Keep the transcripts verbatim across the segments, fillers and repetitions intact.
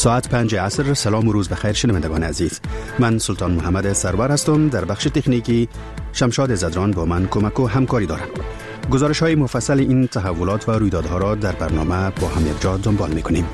ساعت پنج عصر. سلام و روز بخیر شنوندگان عزیز. من سلطان محمد سرور هستم. در بخش تکنیکی شمشاد زدران با من کمک و همکاری دارم. گزارش های مفصل این تحولات و رویدادها را در برنامه با هم یکجا دنبال می‌کنیم.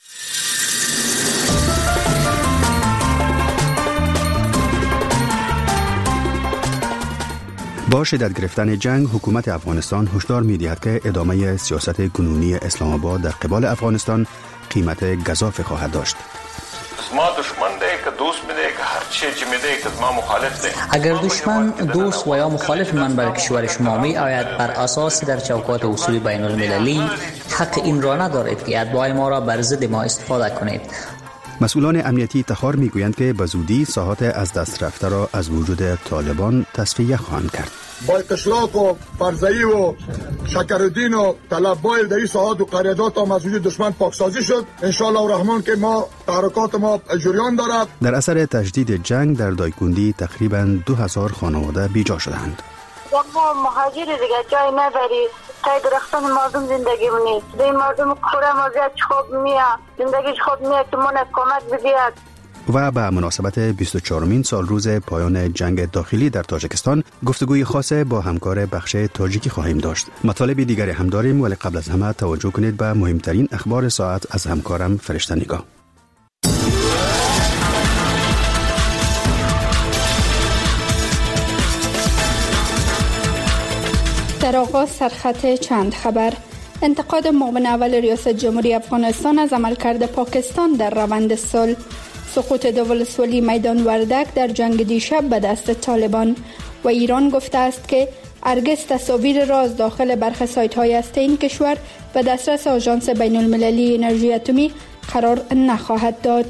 با شدت گرفتن جنگ، حکومت افغانستان هشدار می‌دهد که ادامه سیاست گنونی اسلام آباد در قبال افغانستان قیمت گزاف خواهد داشت. ما دشمن ده که دوست میده که هر چی چی میده که ما مخالف ده. اگر دشمن دوست و یا مخالف من بر کشور شما می آید، بر اساس در چوکات اصول بین المللی حق این را ندارید که ادعای ما را بر ضد ما استفاده کنید. مسئولان امنیتی تخار میگویند که به زودی ساحات از دست رفته را از وجود طالبان تصفیه خواهند کرد. با اتشلاق و فرزایی و شکرالدین و طلب‌های در این ساحات و قریادات هم از وجود دشمن پاکسازی شد. انشاءالله الرحمن که ما تحرکات ما جریان دارد. در اثر تجدید جنگ در دایکندی تقریباً دو هزار خانواده بیجا شدند. ما مهاجر دیگه جای نداری، تای درختان مردم زندگی مونی دی مردم کوره مازیت خوب میاد، زندگیش خوب میاد که من کمک بدید. و به مناسبت بیست و چهارمین سال روز پایان جنگ داخلی در تاجیکستان گفتگوی خاص با همکار بخش تاجیکی خواهیم داشت. مطالب دیگری هم داریم، ولی قبل از همه توجه کنید به مهمترین اخبار ساعت از همکارم فرشته نگاه. در آغاز سرخط چند خبر. انتقاد معاون اول ریاست جمهوری افغانستان از عملکرد پاکستان در روند صلح. سقوط دولت‌ولی میدان وردک در جنگ دیشب به دست طالبان. و ایران گفته است که هرگز تصاویر راز داخل برخی سایت‌های هسته این کشور به دسترس آژانس بین المللی انرژی اتمی قرار نخواهد داد.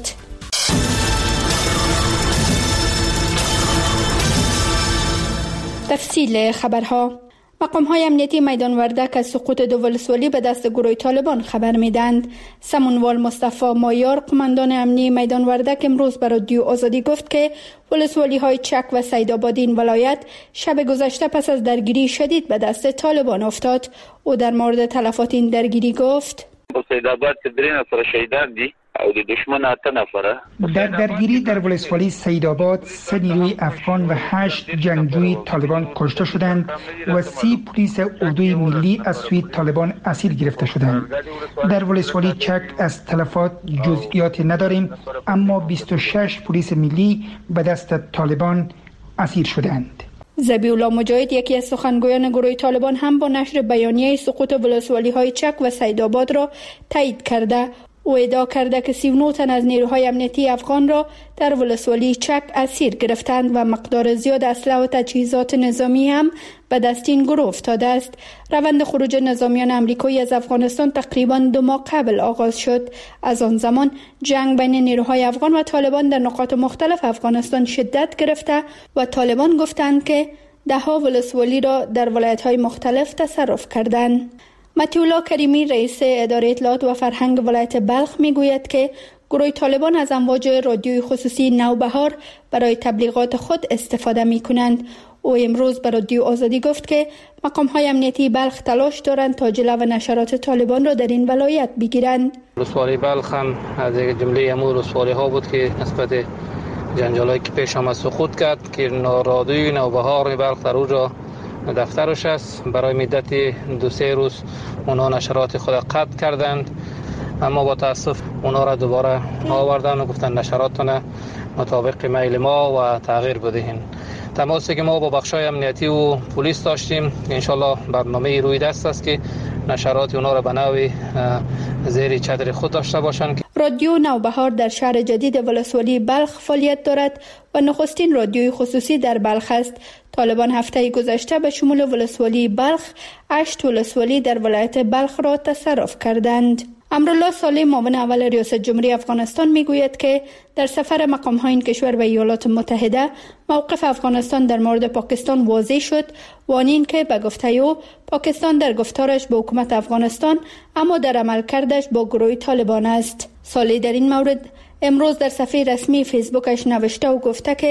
تفصیل خبرها. مقام‌های امنیتی میدان وردک از سقوط دو ولسوالی به دست گروه طالبان خبر میدند. سمونوال مصطفی مایار، قماندان امنی میدان وردک، امروز به رادیو آزادی گفت که ولسوالی‌های چک و سیدآباد این ولایت شب گذشته پس از درگیری شدید به دست طالبان افتاد. او در مورد تلفات این درگیری گفت: سیدآباد درې نفر شهیدان دي او د دشمن اته نفره. در درگیری در ولسوالی سیدآباد سه نیروی افغان و هشت جنگجوی طالبان کشته شدند و سی پلیس اردوی ملی از سوی طالبان اسیر گرفته شدند. در ولسوالی چک از تلفات جزئیات نداریم، اما بیست و شش پلیس ملی به دست طالبان اسیر شدند. ذبیح الله مجاهد، یکی از سخنگویان گروه طالبان، هم با نشر بیانیه سقوط ولسوالی‌های چک و سیدآباد را تایید کرده. او ادعا کرده که سی و نه تن از نیروهای امنیتی افغان را در ولسوالی چک اسیر گرفتند و مقدار زیاد اسلحه و تجهیزات نظامی هم به دست این گروه افتاده است. روند خروج نظامیان امریکایی از افغانستان تقریباً دو ماه قبل آغاز شد. از آن زمان جنگ بین نیروهای افغان و طالبان در نقاط مختلف افغانستان شدت گرفته و طالبان گفتند که ده ها ولسوالی را در ولایت‌های مختلف تصرف کردند. مطیع الله کریمی، رئیس اداره اطلاعات و فرهنگ ولایت بلخ، میگوید که گروه طالبان از امواج رادیوی خصوصی نوبهار برای تبلیغات خود استفاده می کنند. او امروز به رادیو آزادی گفت که مقام‌های امنیتی بلخ تلاش دارند تا جلو نشرات طالبان را در این ولایت بگیرند. ولسوالی بلخ هم از جمله امور ولسوالی ها بود که نسبت جنجالایی که پیش آمد سقوط کرد که رادیوی نوبهار بلخ در اونجا دفترش است. برای مدت دو سه روز اونا نشرات خود قطع کردند، اما با تاسف اونا را دوباره آوردن و گفتن نشراتونه مطابق میل ما و تغییر بدهین. تماسی که ما با بخشای امنیتی و پلیس داشتیم، انشالله برنامه روی دست است که نشرات اونا را به نوعی زیر چتر خود داشته باشند. رادیو نوبهار در شهر جدید ولسوالی بلخ فعالیت دارد و نخستین رادیوی خصوصی در بلخ است. طالبان هفته گذشته به شمول ولسوالی بلخ هشت ولسوالی در ولایت بلخ را تصرف کردند. امرالله صالح، معاون اول ریاست جمهوری افغانستان، میگوید که در سفر مقام‌های این کشور به ایالات متحده موقف افغانستان در مورد پاکستان واضح شد و آن این که به گفته او پاکستان در گفتارش با حکومت افغانستان اما در عملکردش با گروه طالبان است. صالح در این مورد امروز در صفحه رسمی فیسبوکش نوشته و گفته که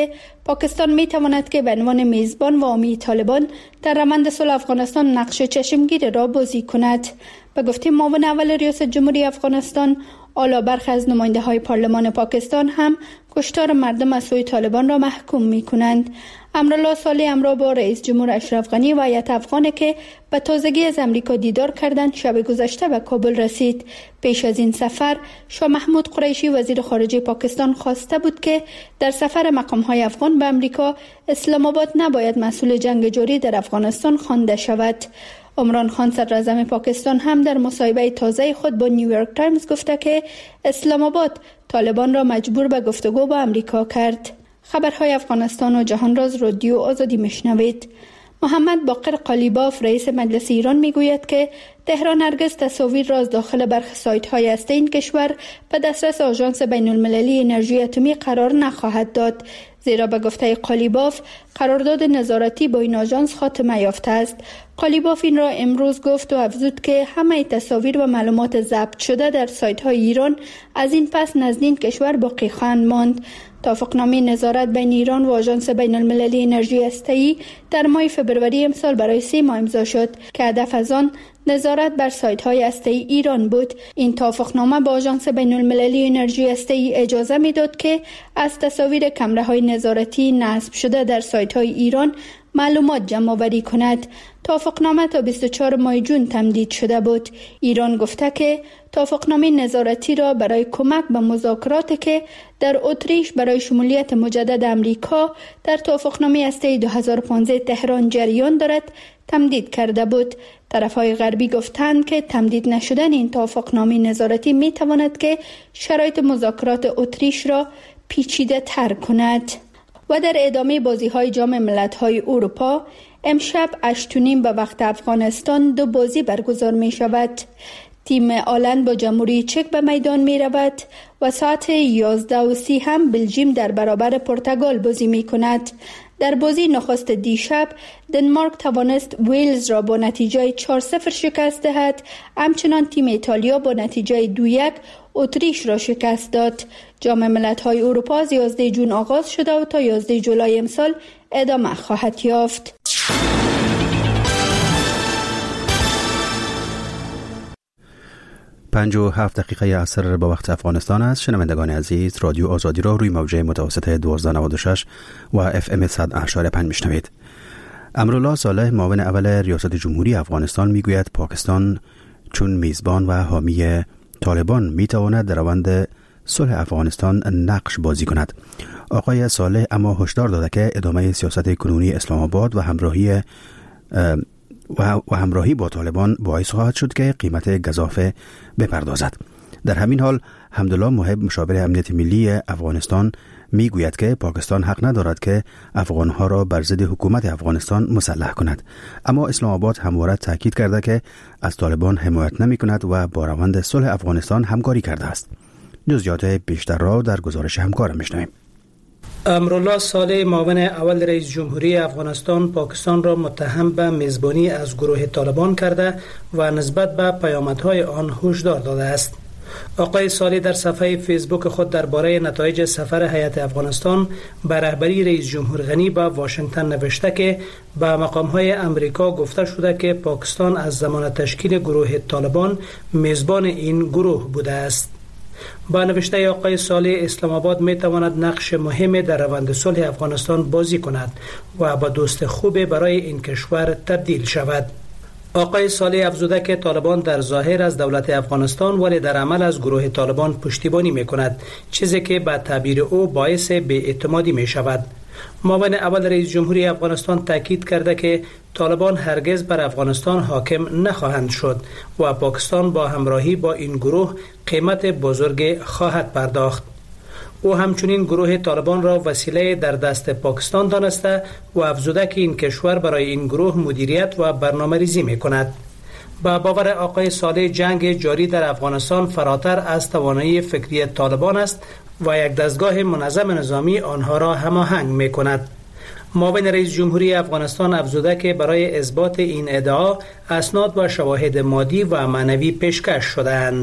پاکستان می تواند که به عنوان میزبان و حامی طالبان در روند صلح افغانستان نقش چشمگیر را بازی کند. به گفته معاون اول ریاست جمهوری افغانستان، اعلی برخی از نماینده های پارلمان پاکستان هم کشتار مردم از سوی طالبان را محکوم می کنند. امرالله صالح امرا با رئیس جمهور اشرف غنی و هیئت افغانی که به تازگی از امریکا دیدار کردند شب گذشته به کابل رسید. پیش از این سفر شاه محمود قریشی وزیر خارجه پاکستان خواسته بود که در سفر مقام‌های افغان به امریکا اسلام آباد نباید مسئول جنگ جاری در افغانستان خوانده شود. عمران خان صدراعظم پاکستان هم در مصاحبه تازه خود با نیویورک تایمز گفته که اسلام آباد طالبان را مجبور به گفتگو با امریکا کرد. خبرهای افغانستان و جهان راز رادیو آزادی میشنوید. محمد باقر قالیباف رئیس مجلس ایران میگوید که تهران هرگز تصاویر را از داخل برخی سایت‌های هسته این کشور به دسترس آژانس بین‌المللی انرژی اتمی قرار نخواهد داد، زیرا به گفته قالیباف قرارداد نظارتی با این آژانس خاتمه یافته است. قالیباف این را امروز گفت و افزود که همه تصاویر و معلومات ضبط شده در سایت‌های ایران از این پس نزد این کشور باقی خواهند ماند. توافقنامه نظارت بین ایران و آژانس بین‌المللی انرژی هسته‌ای در ماه فبروری امسال برای سه ماه امضا شد که هدف از آن نظارت بر سایت‌های هسته‌ای ایران بود. این توافقنامه با آژانس بین‌المللی انرژی هسته‌ای اجازه می‌داد که از تصاویر کامراهای نظارتی نصب شده در سایت‌های ایران معلومات جمع آوری کند. توافقنامه تا بیست و چهارم ماه جون تمدید شده بود. ایران گفته که توافقنامه نظارتی را برای کمک به مذاکراتی که در اتریش برای شمولیت مجدد امریکا در توافقنامه هسته‌ای دو هزار و پانزده تهران جریان دارد تمدید کرده بود. طرف‌های غربی گفتند که تمدید نشدن این توافقنامه نظارتی می‌تواند که شرایط مذاکرات اتریش را پیچیده تر کند. و در ادامه بازی‌های جام ملت‌های اروپا امشب هشت و نیم به وقت افغانستان دو بازی برگزار می‌شود. تیم آلند با جمهوری چک به میدان می‌رود و ساعت یازده و سی هم بلژیم در برابر پرتغال بازی می‌کند. در بازی نخست دیشب دنمارک توانست ویلز را با نتیجه چهار صفر شکست دهد. همچنان تیم ایتالیا با نتیجه دو یک اتریش را شکست داد. جام ملت‌های اروپا از یازده جون آغاز شده و تا یازده جولای امسال ادامه خواهد یافت. پنج و هفت دقیقه عصر با وقت افغانستان است. شنوندگان عزیز، رادیو آزادی را روی موجه متوسط دوازده نود و شش و اف ام صد و هشت و پنج میشنوید. امرالله صالح معاون اول ریاست جمهوری افغانستان میگوید پاکستان چون میزبان و حامی طالبان میتواند در روند صلح افغانستان نقش بازی کند. آقای صالح اما هشدار داده که ادامه سیاست کنونی اسلام آباد و همراهی و همراهی با طالبان باعث خواهد شد که قیمت گزافه بپردازد. در همین حال حمدالله محب مشاور امنیت ملی افغانستان میگوید که پاکستان حق ندارد که افغانها را بر ضد حکومت افغانستان مسلح کند، اما اسلام آباد همواره تاکید کرده که از طالبان حمایت نمی کند و با روند صلح افغانستان همکاری کرده است. جزئیات بیشتر را در گزارش همکارم میشنویم. امرالله صالح معاون اول رئیس جمهوری افغانستان پاکستان را متهم به میزبانی از گروه طالبان کرده و نسبت به پیامدهای آن هشدار داده است. آقای صالح در صفحه فیسبوک خود درباره نتایج سفر هیئت افغانستان به رهبری رئیس جمهور غنی به واشنگتن نوشته که به مقام‌های امریکا گفته شده که پاکستان از زمان تشکیل گروه طالبان میزبان این گروه بوده است. با نوشته آقای صالح، اسلام آباد می تواند نقش مهمی در روند صلح افغانستان بازی کند و با دوست خوب برای این کشور تبدیل شود. آقای صالح افزوده که طالبان در ظاهر از دولت افغانستان ولی در عمل از گروه طالبان پشتیبانی می کند، چیزی که به تعبیر او باعث بی‌اعتمادی می شود. معاون اول رئیس جمهوری افغانستان تاکید کرده که طالبان هرگز بر افغانستان حاکم نخواهند شد و پاکستان با همراهی با این گروه قیمت بزرگ خواهد پرداخت. او همچنین گروه طالبان را وسیله در دست پاکستان دانسته و افزوده که این کشور برای این گروه مدیریت و برنامه‌ریزی می‌کند. با باور آقای صالح، جنگ جاری در افغانستان فراتر از توانایی فکری طالبان است و یک دستگاه منظم نظامی آنها را هماهنگ می‌کند. معاون رئیس جمهوری افغانستان افزوده که برای اثبات این ادعا اسناد و شواهد مادی و معنوی پیشکش شده‌اند.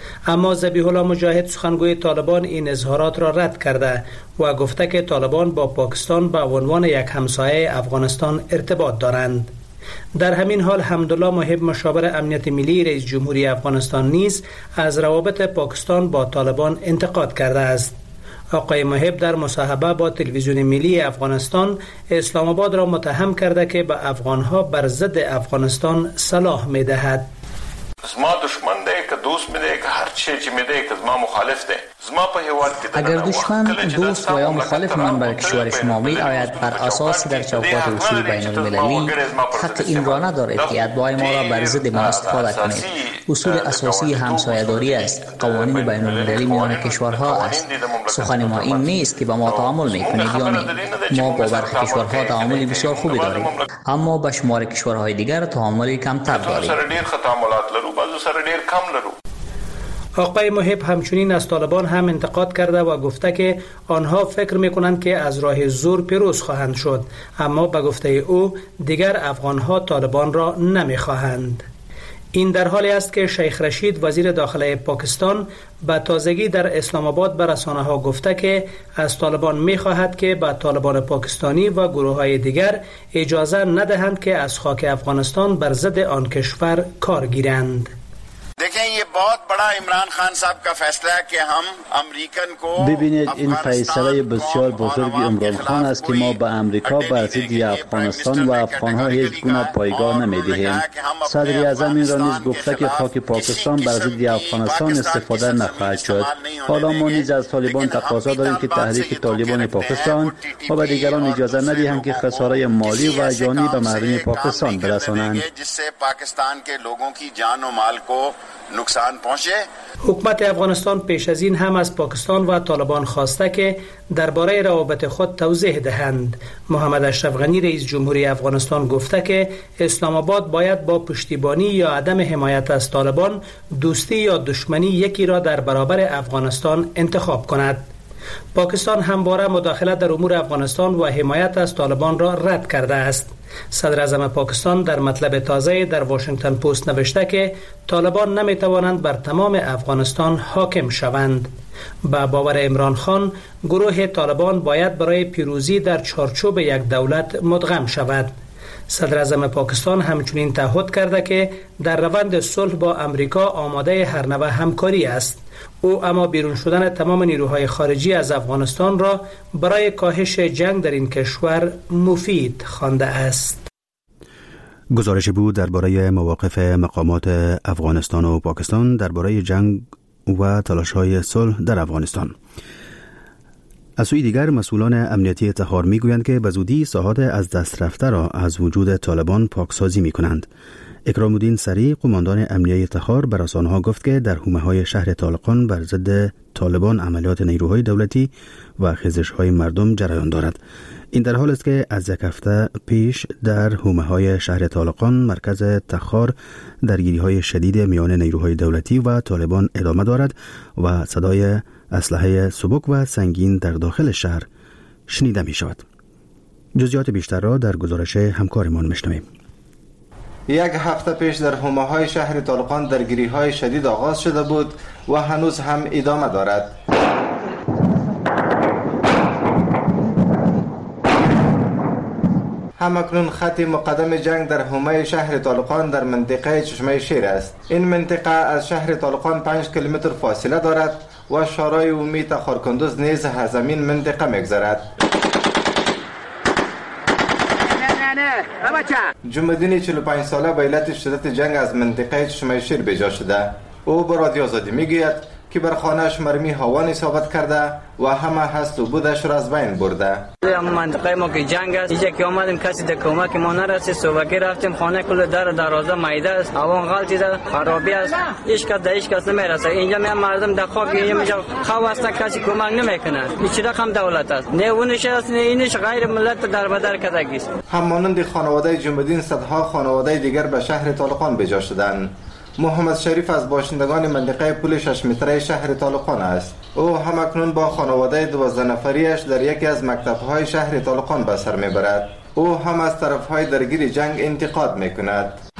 اما ذبیح الله مجاهد سخنگوی طالبان این اظهارات را رد کرده و گفته که طالبان با پاکستان به عنوان یک همسایه افغانستان ارتباط دارند. در همین حال حمدالله محب مشاور امنیت ملی رئیس جمهوری افغانستان نیز از روابط پاکستان با طالبان انتقاد کرده است. آقای محب در مصاحبه با تلویزیون ملی افغانستان اسلام آباد را متهم کرده که به افغانها بر ضد افغانستان سلاح می دهد. زما دشمن ده که دوست می ده که هر چی چی می ده که زما مخالف ده. زما په هیواد کې اگر دشمن دوست و یا مخالف من بر کشور شما می آید بر اساس در چوکات اصول بین المللی حق این را ندارد که ادعای ما را بر ضد ما استفاده کنید. اصول اساسی همسایه‌داری است، قوانین بین المللی میان کشورها است. سخن ما این نیست که با ما تعامل میکنید یا نه. ما با برخی کشورها تعاملی بسیار خوبی داریم، اما با شمار کشورهای دیگر تعاملی کمتر داریم. آقای محب همچنین از طالبان هم انتقاد کرده و گفته که آنها فکر میکنند که از راه زور پیروز خواهند شد، اما به گفته او دیگر افغانها طالبان را نمیخواهند. این در حالی است که شیخ رشید وزیر داخله پاکستان به تازگی در اسلام آباد به رسانه‌ها گفته که از طالبان می‌خواهد که به طالبان پاکستانی و گروه‌های دیگر اجازه ندهند که از خاک افغانستان بر ضد آن کشور کار گیرند. ببینید این فیصله بسیار بزرگ عمران خان است که ما به امریکا بر ضد افغانستان و افغانها هیچ گونه پایگاه نمیدهیم. صدر اعظم این را نیز گفته که خاک پاکستان بر ضد افغانستان استفاده نخواهد شد. حالا ما نیز از طالبان تقاضا داریم که تحریک طالبان پاکستان و به دیگران اجازه ندهند که خسارات مالی و جانی به مردم پاکستان برسانند. حکومت افغانستان پیش از این هم از پاکستان و طالبان خواسته که درباره روابط خود توضیح دهند. محمد اشرف غنی رئیس جمهوری افغانستان گفته که اسلام آباد باید با پشتیبانی یا عدم حمایت از طالبان دوستی یا دشمنی یکی را در برابر افغانستان انتخاب کند. پاکستان همواره مداخله در امور افغانستان و حمایت از طالبان را رد کرده است. صدر اعظم پاکستان در مطلب تازه در واشنگتن پست نوشته که طالبان نمی توانند بر تمام افغانستان حاکم شوند. با باور عمران خان گروه طالبان باید برای پیروزی در چارچوب یک دولت مدغم شود. صدر اعظم پاکستان همچنین تعهد کرده که در روند صلح با امریکا آماده هر نوع همکاری است. او اما بیرون شدن تمام نیروهای خارجی از افغانستان را برای کاهش جنگ در این کشور مفید خوانده است. گزارش بود درباره مواقف مقامات افغانستان و پاکستان درباره جنگ و تلاش‌های صلح در افغانستان. از سوی دیگر مسئولان امنیتی تخار میگویند که به زودی ساحات از دست رفته را از وجود طالبان پاکسازی میکنند. اکرام الدین سری قماندان امنیتی تخار به رسانه‌ها گفت که در حومه‌های شهر طالقان بر ضد طالبان عملیات نیروهای دولتی و خیزش‌های مردم جریان دارد. این در حال است که از یک هفته پیش در حومه‌های شهر طالقان مرکز تخار درگیری‌های شدید میان نیروهای دولتی و طالبان ادامه دارد و صدای اسلحه سبک و سنگین در داخل شهر شنیده می شود. جزئیات بیشتر را در گزارش همکارمان میشنویم. یک هفته پیش در حومه‌های شهر طالقان درگیری‌های شدید آغاز شده بود و هنوز هم ادامه دارد. همکنون خط مقدم جنگ در حومه شهر طالقان در منطقه چشمه شیر است. این منطقه از شهر طالقان پنج کیلومتر فاصله دارد و شورای عمومی تخارکندوز نیز از زمین منطقه می‌گذرد. جمع‌الدین چهل و پنج ساله به علت شدت جنگ از منطقه چشمه شیر بجا شده. او به رادیو آزادی میگوید که بر خانه‌اش مرمی هوایی اصابت کرده و همه هست و بودش را از بین برده. منطقه ما که جنگ است، اینجا که آمدیم کسی در کمک ما نرسید، صبحی رفتیم خانه کل در دروازه میده است، هوا غلطی است، خرابی است، هیچ کس در هیچ کس نمیرسه. اینجا می مردم در خاک اینجا خو است، کسی کمک نمیکنه. هیچ رقم دولت است، نه اونش است نه اینش، غیر ملت در بدر کردگی است. همانند خانواده جمع‌الدین صدها خانواده دیگر به شهر طالقان بجا شدند. محمد شریف از باشندگان منطقه پل شش متره شهر طالقان است. او همکنون با خانواده دوازده نفریش در یکی از مکتب‌های شهر طالقان به سر میبرد. او هم از طرف‌های درگیر جنگ انتقاد میکند.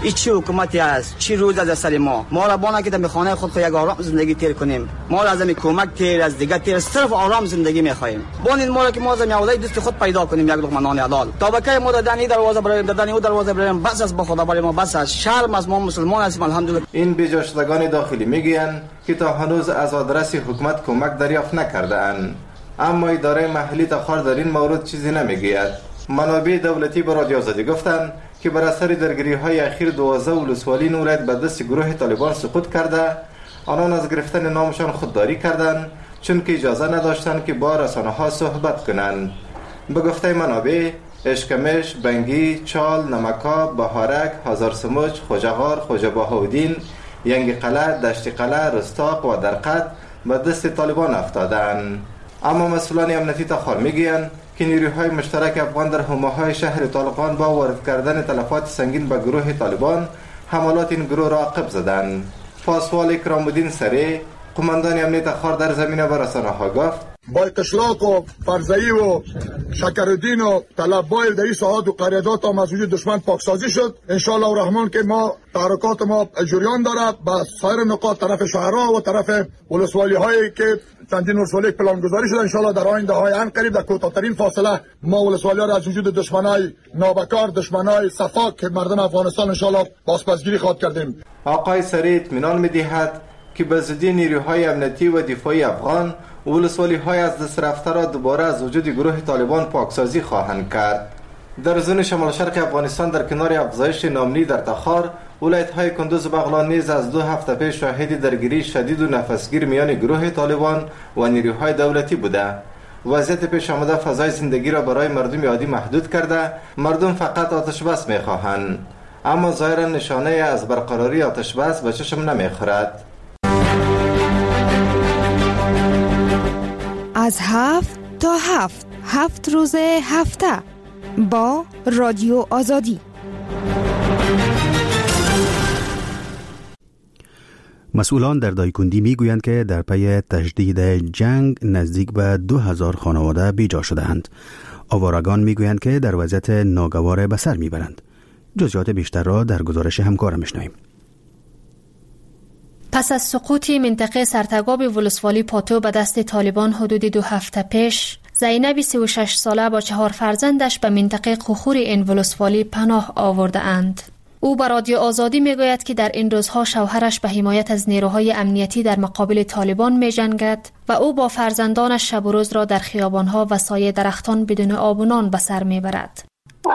این چه حکومتی است؟ چی روز از سر ما؟ ما را بانا که در خانه خود یک آرام زندگی تیر کنیم. ما را از این کمک تیر از دیگه تیر صرف آرام زندگی می‌خوایم. بانین ما را که ما از میاولای دوست خود پیدا کنیم یک لقمه نان حلال. تا بکای ما دادن دروازه بریم دادن او دروازه بریم بس از با خدا برای ما بس از شرم از ما مسلمان هستیم الحمدلله. این بیجا شدگان داخلی میگویند که تا هنوز از آدرس حکومت کمک دریافت نکرده اند. اما اداره محلی تاخر در این مورد چیزی نمیگوید. منابع دولتی به رادیو آزادی گفتند که بر اثر درگیری‌های اخیر دوازده ولسوالی این ولایت به دست گروه طالبان سقوط کرده. آنان از گرفتن نامشان خودداری کردند چون که اجازه نداشتند که با رسانه‌ها صحبت کنند. به گفته منابع اشکمش، بنگی، چال، نمکا، بهارک، هزارسموچ، خوجغار، خوجه بهاودین، ینگ قلعه، دشت قلعه، رستاق و درقد به دست طالبان افتادند. اما مسئولان امنیتی تاخر میگویند که نیروهای مشترک افغان در حومه‌های شهر طالقان با وارد کردن تلفات سنگین به گروه طالبان حملات این گروه را عقب زدند. پاسوال اکرام الدین سری قماندان امنیت تاخر در زمینه به رسانه‌ها گفت با قشلاق و فرزایی و شکرالدین و طلب‌بایل در این ساحات و قریادات هم از وجود دشمن پاکسازی شد. انشاءالله الرحمن که ما تحرکات ما جریان داره به سایر نقاط طرف شهرها و طرف ولسوالی هایی که چندین ولسوالی پلان گذاری شده. انشاءالله در آینده های ان قریب در کوتاه‌ترین فاصله ما ولسوالی ها را از وجود دشمنای نابکار دشمنای صفاک که مردم افغانستان انشاءالله بازپسگیری خواهد کردیم. آقای سری اطمینان می‌دهد که به زودی نیروهای امنیتی و دفاعی افغان ولسوالی های از دست رفته را دوباره از وجود گروه طالبان پاکسازی خواهند کرد. در زون شمال شرق افغانستان در کنار افزایش نامنی در تخار، ولایت های کندوز و بغلان نیز از دو هفته پیش شاهد درگیری شدید و نفسگیر میان گروه طالبان و نیروهای دولتی بوده. وضعیت پیش آمده فضای زندگی را برای مردم عادی محدود کرده. مردم فقط آتش بس میخواهند، اما ظاهرا نشانه از برقراری آتش بس به چشم نمیخورد. از هفت تا هفت هفت روز هفته با رادیو آزادی. مسئولان در دایکندی میگویند که در پی تجدید جنگ نزدیک به دو هزار خانواده بیجا شده‌اند. آوارگان میگویند که در وضعیت ناگوار به سر میبرند. جزئیات بیشتر را در گزارش همکارم میشنویم. پس از سقوط منطقه سرتگاب ولسوالی پاتو به دست طالبان حدود دو هفته پیش، زینب سی و شش ساله با چهار فرزندش به منطقه قخور این ولسوالی پناه آورده اند. او به رادیو آزادی میگوید که در این روزها شوهرش به حمایت از نیروهای امنیتی در مقابل طالبان می جنگد و او با فرزندانش شب و روز را در خیابانها و سایه درختان بدون آب و نان به سر میبرد.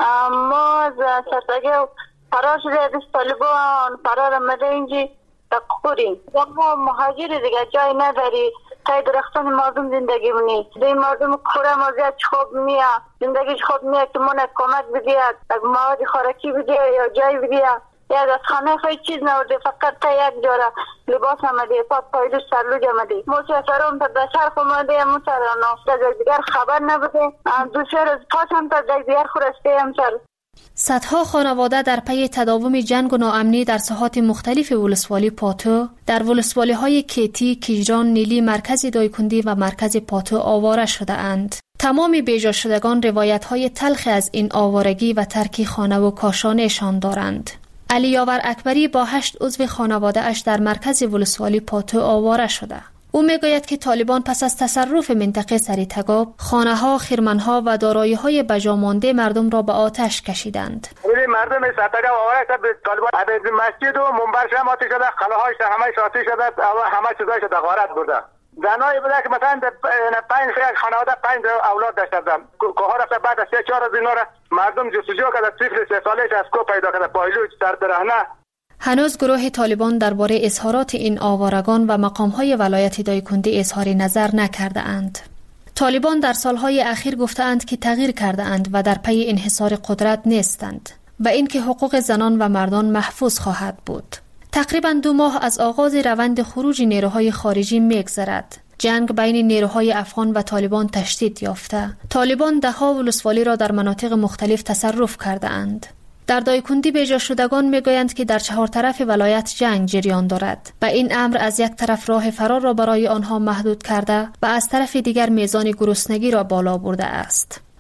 ما از سرتگاب فرار شده از طالبان فرار آمده اینجی قخوریم. ما مهاجر دیگه جای نداری. تای درختان مردم زندگی منی. دی مردم کوره ما زیاد خوب میه. زندگیش خوب میه که من کمک بدید. اگه مواد خوراکی بدید یا جای بدید. یا از خانه خواهی چیز نورده. فقط تا یک جاره لباس آمده. پاک پایدوش سرلوج آمده. مسافران تا دشار خماده مسافران. در دیگر خبر نبوده. دو سه روز پاس هم تا دیگر خورسته هم سر. صدها خانواده در پی تداوم جنگ و ناامنی در ساحات مختلف ولسوالی پاتو، در ولسوالی های کیتی، کیجران، نیلی، مرکز دایکندی و مرکز پاتو آواره شده اند. تمام بیجا شدگان روایت های تلخ از این آوارگی و ترک خانه و کاشانه‌شان دارند. علی یاور اکبری با هشت عضو خانواده اش در مرکز ولسوالی پاتو آواره شده. او میگوید که طالبان پس از تصرف منطقه سریتگاب، خانه‌ها، خرمن‌ها و دارایی‌های بجامانده مردم را به آتش کشیدند. مردم سریتگاب آواره شد به طالبان. از مسجد و منبرش هم آتش شده، خلاهاش همه آتش شده، همه چیزاش شده غارت برده. زنایی بوده که مثلا پنج خانواده پنج اولاد داشتن. کوها رفته بعد از سه چهار روز اینا را مردم جستجو کرده، طفل سه سالش از کو پیدا کرده، پایلوچ سر برهنه. هنوز گروه طالبان درباره اظهارات این آوارگان و مقام‌های ولایت دایکندی اظهار نظر نکرده اند. طالبان در سالهای اخیر گفتند که تغییر کرده اند و در پی انحصار قدرت نیستند و اینکه حقوق زنان و مردان محفوظ خواهد بود. تقریباً دو ماه از آغاز روند خروج نیروهای خارجی می‌گذرد. جنگ بین نیروهای افغان و طالبان تشدید یافته. طالبان ده‌ها ولسوالی را در مناطق مختلف تصرف کرده اند. در دایکندی بیجا شدگان میگویند که در چهار طرف ولایت جنگ جریان دارد و این امر از یک طرف راه فرار را برای آنها محدود کرده و از طرف دیگر میزان گرسنگی را بالا برده است.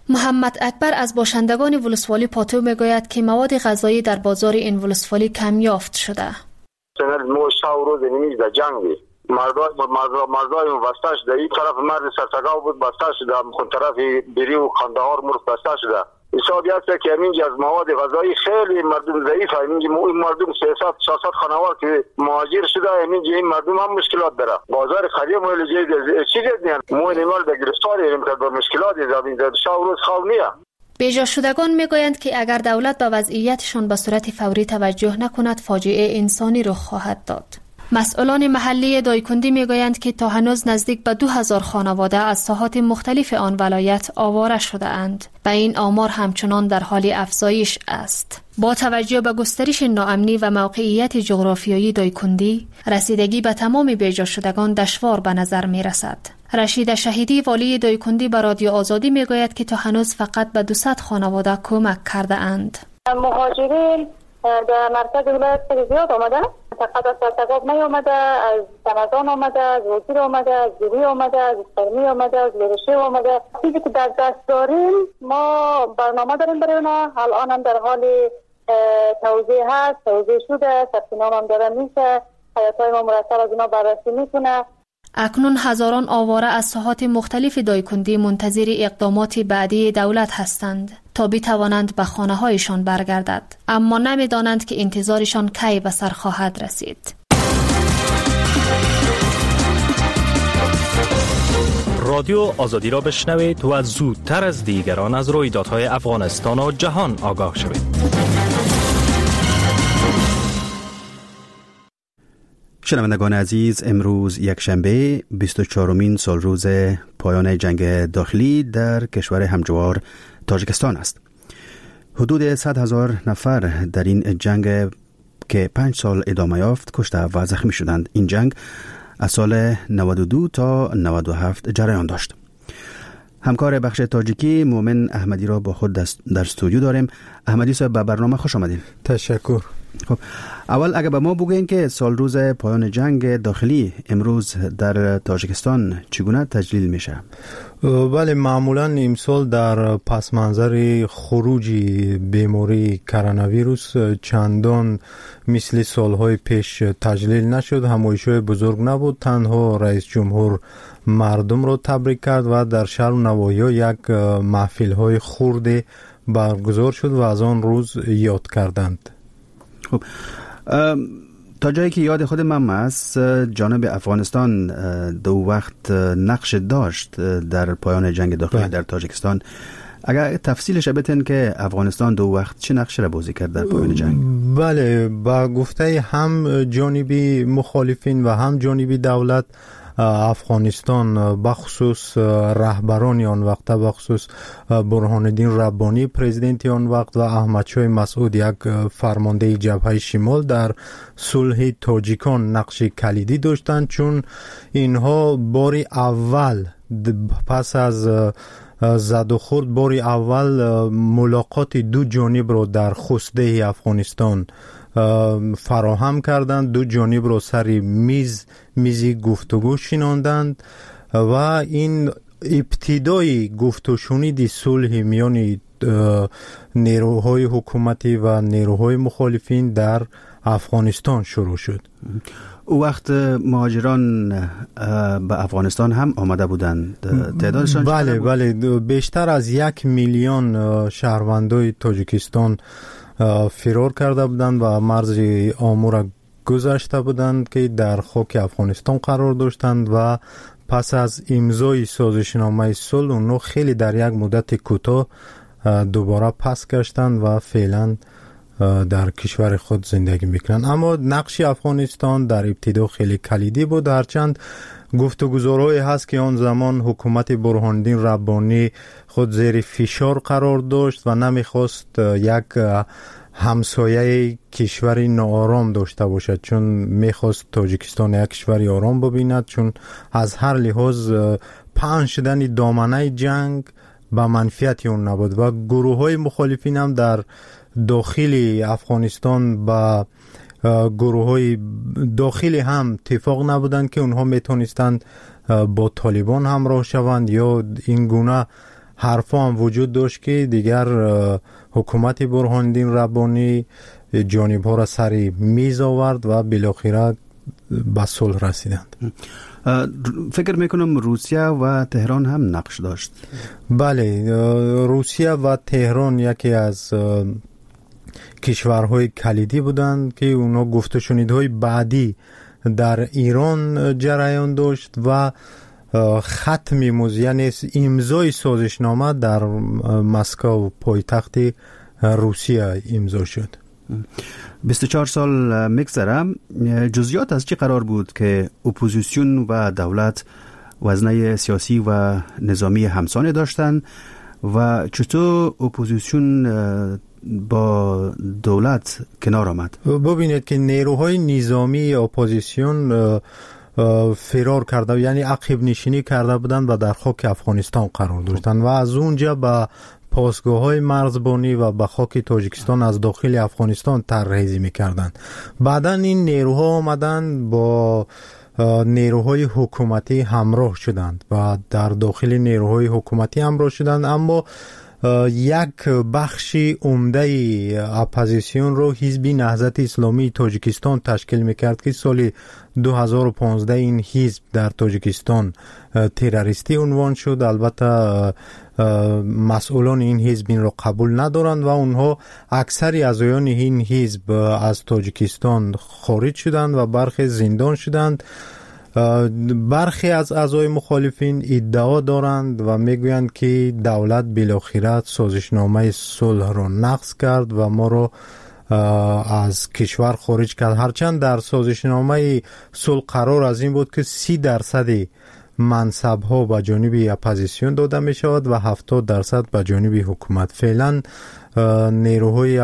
محمد اکبر از باشندگان ولسوالی پاتو میگوید که مواد غذایی در بازار این ولسوالی کم یافت شده. سنل مو شاو روز نمیز در جنگی مردای مردای وسطش در این طرف مرد سرسگاو بود بسته شده، خون طرف بری و قندهار مرد بسته شده. حسابی هست که همینجا از مواد غذایی خیلی مردم ضعیف هست. همینجا مردم سیصد چهارصد خانوار که مهاجر شده، همینجا این مردم هم مشکلات داره. بازار خرید مویل جدید چی جدید مو نمال در گرفتاری هم در مشکلات زمین در شاو روز خواب نیه. بیجا شدگان میگویند که اگر دولت به وضعیتشان به صورت فوری توجه نکند فاجعه انسانی رخ خواهد داد. مسئولان محلی دایکندی میگویند که تا هنوز نزدیک به دو هزار خانواده از ساحات مختلف آن ولایت آواره شده اند و این آمار همچنان در حال افزایش است. با توجه به گسترش ناامنی و موقعیت جغرافیایی دایکندی، رسیدگی به تمام بیجا شدگان دشوار به نظر می رسد. رشید شهیدی والی دایکندی به رادیو آزادی می گوید که تا هنوز فقط به دویست خانواده کمک کرده اند. مهاجرین در مرکز ولایت زیاد آمده، فقط از سرسگاب می آمده، از سمدان آمده، از وزیر آمده، از جوری آمده، از فرمی آمده، از لرشه آمده. چیزی که در دست داریم ما برنامه داریم برای اونا. الان هم در حال توزیع هست، توزیع شده، ثبت نام هم داره میشه، حیاتهای ما مرتب از اونا بررسی میکنه. اکنون هزاران آواره از ساحات مختلف دایکندی منتظر اقدامات بعدی دولت هستند تا بتوانند به خانه هایشان برگردد، اما نمیدانند که انتظارشان کی به سر خواهد رسید. رادیو آزادی را بشنوید و زودتر از دیگران از رویدادهای افغانستان و جهان آگاه شوید. شنوندگان عزیز، امروز یک شنبه بیست و چهارمین سال روز پایان جنگ داخلی در کشور همجوار تاجیکستان است. حدود صد هزار نفر در این جنگ که پنج سال ادامه یافت کشته و زخمی شدند. این جنگ از سال نود و دو تا نود و هفت جریان داشت. همکار بخش تاجیکی مومن احمدی را با خود در استودیو داریم. احمدی صاحب به برنامه خوش آمدید. تشکر. خب اول اگه به ما بگوین که سال روز پایان جنگ داخلی امروز در تاجیکستان چگونه تجلیل میشه؟ بله، معمولا امسال در پس منظر خروج بیماری کرونا ویروس چندان مثل سالهای پیش تجلیل نشد. همایش‌های بزرگ نبود، تنها رئیس جمهور مردم را تبریک کرد و در شهر و نواحی یک محفل‌های خرد برگزار شد و از آن روز یاد کردند. خب تا جایی که یاد خود من است، جانب افغانستان دو وقت نقش داشت در پایان جنگ داخلی در تاجیکستان. اگر تفصیلش بتن که افغانستان دو وقت چه نقش را بازی کرد در پایان جنگ؟ بله، با گفته هم جانبی مخالفین و هم جانبی دولت، افغانستان بخصوص رهبران آن وقت، بخصوص برهان الدین ربانی پرزیدنت آن وقت و احمد شاه مسعود یک فرمانده جبهه شمال در صلح تاجیکان نقش کلیدی داشتند، چون اینها باری اول پس از زد و خورد باری اول ملاقات دو جانب را در خوسته افغانستان فراهم کردند، دو جانب را سر میز میزی گفتگو شناندند و این ابتدای گفت و شنید صلح میان نیروهای حکومتی و نیروهای مخالفین در افغانستان شروع شد. او وقت مهاجران به افغانستان هم آمده بودند، تعدادشان بله بله بیشتر از یک میلیون شهروندای تاجیکستان فرار کرده بودند و مرز آمو گذشته بودند که در خاک افغانستان قرار داشتند و پس از امضای سازشنامه صلح اونها خیلی در یک مدت کوتاه دوباره پس گشتند و فعلا در کشور خود زندگی میکنند. اما نقش افغانستان در ابتدا خیلی کلیدی بود، هرچند گفتگوزارهایی هست که آن زمان حکومت برهان الدین ربانی خود زیر فشار قرار داشت و نمیخواست یک همسایه کشوری ناآرام داشته باشد، چون میخواست تاجیکستان یک کشوری آرام ببیند، چون از هر لحاظ پهن شدن دامنه جنگ به منفیت اون نبود و گروه های مخالفین هم در داخل افغانستان با گروه های داخلی هم اتفاق نبودند که اونها میتونستند با طالبان همراه شوند یا این گونه حرفا هم وجود داشت که دیگر حکومت برهانالدین ربانی جانب ها را سری میز آورد و بالاخره به صلح رسیدند. فکر میکنم روسیه و تهران هم نقش داشت. بله، روسیه و تهران یکی از کشورهای کلیدی بودند که اونا گفت و شنیدهای بعدی در ایران جریان داشت و ختم موضوع یعنی امضای سازشنامه در مسکو پایتخت روسیه امضا شد. بیست و چهار سال میگذره. جزئیات از چه قرار بود که اپوزیسیون و دولت وزنه سیاسی و نظامی همسان داشتن و چطور اپوزیسیون با دولت کنار آمد؟ ببینید که نیروهای نظامی اپوزیسیون فرار کرده، یعنی عقب نشینی کرده بودند و در خاک افغانستان قرار داشتند و از اونجا به پاسگاه‌های مرزبانی و به خاک تاجیکستان از داخل افغانستان طرح‌ریزی می‌کردند. بعداً این نیروها آمدند با نیروهای حکومتی همراه شدند و در داخل نیروهای حکومتی همراه شدند، اما یک بخش عمده اپوزیسیون رو حزب نهضت اسلامی تاجیکستان تشکیل میکرد که سال دو هزار و پانزده این حزب در تاجیکستان تروریستی عنوان شد. البته مسئولان این حزب این رو قبول ندارند و اونها اکثری اعضایان این حزب از تاجیکستان خارج شدند و برخی زندان شدند. برخی از اعضای مخالفین ادعا دارند و میگویند که دولت بالاخره سازشنامه صلح را نقض کرد و ما را از کشور خارج کرد، هرچند در سازشنامه صلح قرار از این بود که سی درصد منصب ها به جانب اپوزیسیون داده می شود و هفتاد درصد به جانب حکومت. فعلا نیروهای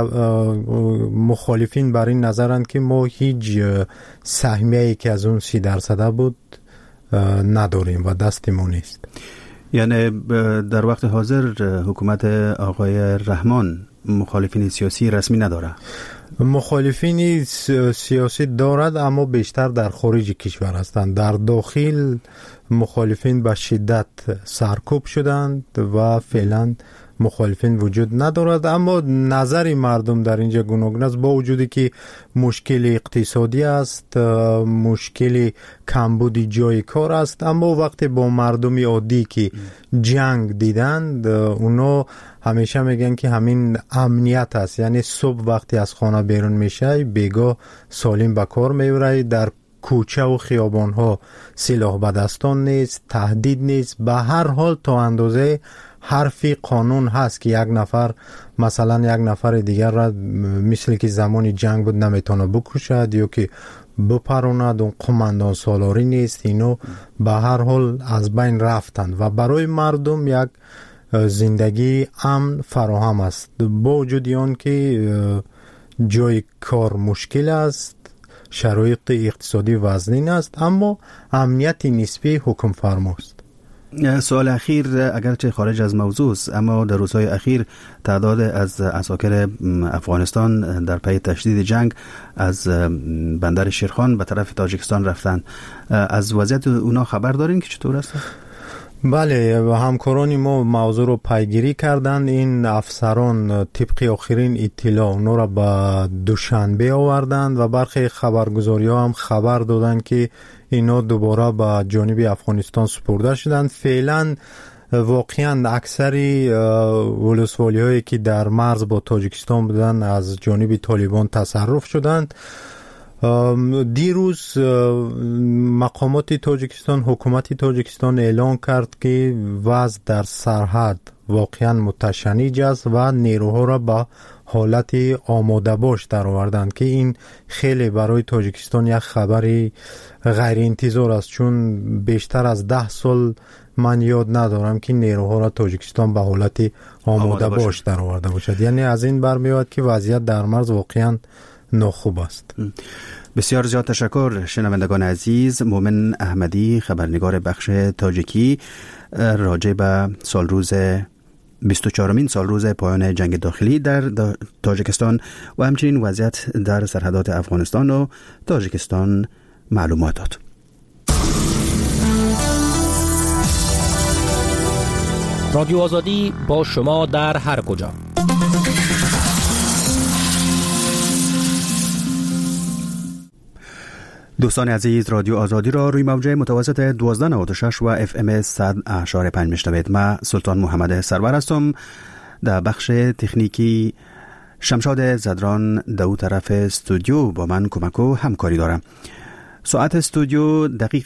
مخالفین بر این نظرند که ما هیچ سهمیه‌ای که از اون سی درصد بود نداریم و دستمون نیست. یعنی در وقت حاضر حکومت آقای رحمان مخالفین سیاسی رسمی نداره؟ مخالفین سیاسی دارد اما بیشتر در خارج کشور هستند. در داخل مخالفین به شدت سرکوب شدند و فعلا مخالفین وجود ندارد، اما نظر مردم در اینجا گوناگون است. با وجودی که مشکل اقتصادی است، مشکل کمبود جای کار است، اما وقتی با مردم عادی که جنگ دیدند اونا همیشه میگن که همین امنیت است، یعنی صبح وقتی از خانه بیرون میشه بیگاه سالم به کار میبره، در کوچه و خیابان ها سلاح به دستان نیست، تهدید نیست، به هر حال تا اندازه حرفی قانون هست که یک نفر مثلا یک نفر دیگر را مثل که زمانی جنگ بود نمیتونه بکشد یا که بپروند، اون قماندان سالاری نیست. اینو به هر حال از بین رفتند و برای مردم یک زندگی امن فراهم است، با وجود آن که جای کار مشکل است، شرایط اقتصادی وزنین است، اما امنیت نسبی حکم فرماست. سوال اخیر اگرچه خارج از موضوع است، اما در روزهای اخیر تعداد از عساکر افغانستان در پی تشدید جنگ از بندر شیرخان به طرف تاجیکستان رفتن. از وضعیت اونا خبر دارین که چطور است؟ بله، همکاران ما موضوع رو پیگیری کردند. این افسران طبق آخرین اطلاع اونا را به دوشنبه آوردند و برخی خبرگزاری ها هم خبر دادند که اینا دوباره به جانب افغانستان سپرده شدند. فعلا واقعا اکثری ولسوالی هایی که در مرز با تاجیکستان بودند از جانب طالبان تصرف شدند. دیروز مقامات تاجیکستان، حکومت تاجیکستان اعلان کرد که وضع در سرحد واقعا متشنج است و نیروها را به حالت آماده باش در آوردند که این خیلی برای تاجیکستان یک خبری غیر انتظار است، چون بیشتر از ده سال من یاد ندارم که نیروها را تاجیکستان به حالت آماده, آماده باش در آورده باشد. یعنی از این برمیاد که وضعیت در مرز واقعا ناخوب است. بسیار زیاد تشکر شنوندگان عزیز. مومن احمدی، خبرنگار بخش تاجیکی، راجع به سال روز بیست و چهارمین سال روز پایان جنگ داخلی در تاجیکستان و همچنین وضعیت در سرحدات افغانستان و تاجیکستان معلومات داد. رادیو آزادی با شما در هر کجا. دوستان عزیز، رادیو آزادی را روی موجه متوسط دوازده نود و شش و اف ام صد اشاره پنج میشنوید. من سلطان محمد سرور هستم. در بخش تکنیکی شمشاد زدران دو طرف استودیو با من کمک و همکاری دارم. ساعت استودیو دقیق